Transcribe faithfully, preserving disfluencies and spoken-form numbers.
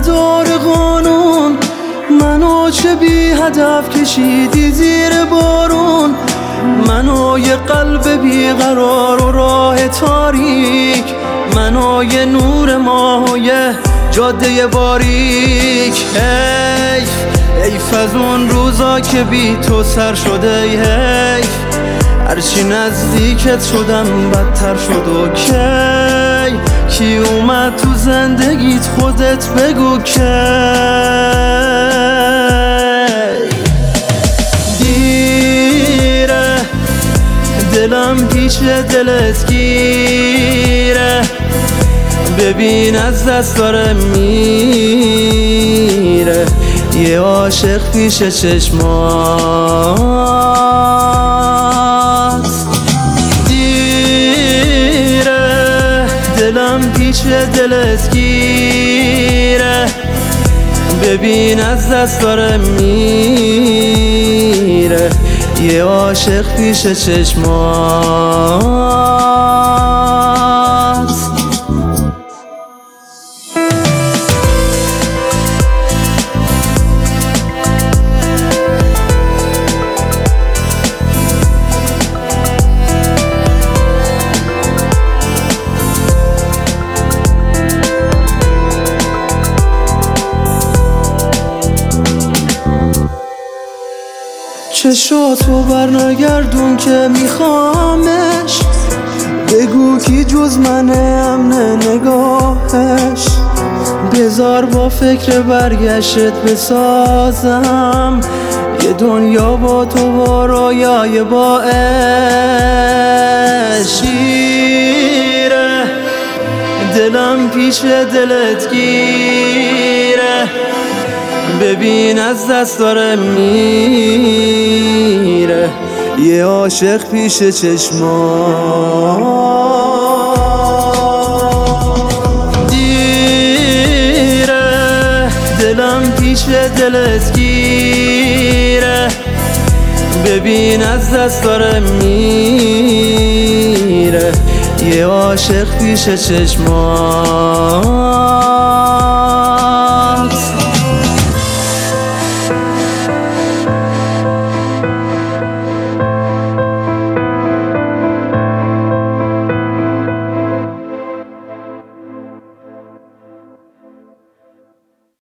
نداره قانون، منو چه بی هدف کشیدی زیر بارون، منو یه قلب بیقرار و راه تاریک، منو یه نور ماه و یه جاده باریک. حیف حیف از اون روزا که بی تو سر شده، حیف هرچی نزدیکت شدم بدتر شد. و کی کی اومد تو زندگیت خودت بگو کی. دیره دلم پیش دلت گیره، ببین از دست داره میره، یه عاشق پیش چشمات. دیره دلم پیش دلت گیره، ببین از دست داره میره، یه عاشق پیش چشمات. چشاتو برنگردون که میخوامش، بگو کی جز منه امن نگاهش، بذار با فکر برگشت بسازم یه دنیا با تو و رویای با عشق. شیره دلم پیش دلت گیره، ببین از دست داره میره، یه عاشق پیش چشمات. دیره دلم پیش دلت گیره، ببین از دست داره میره، یه عاشق پیش چشمات.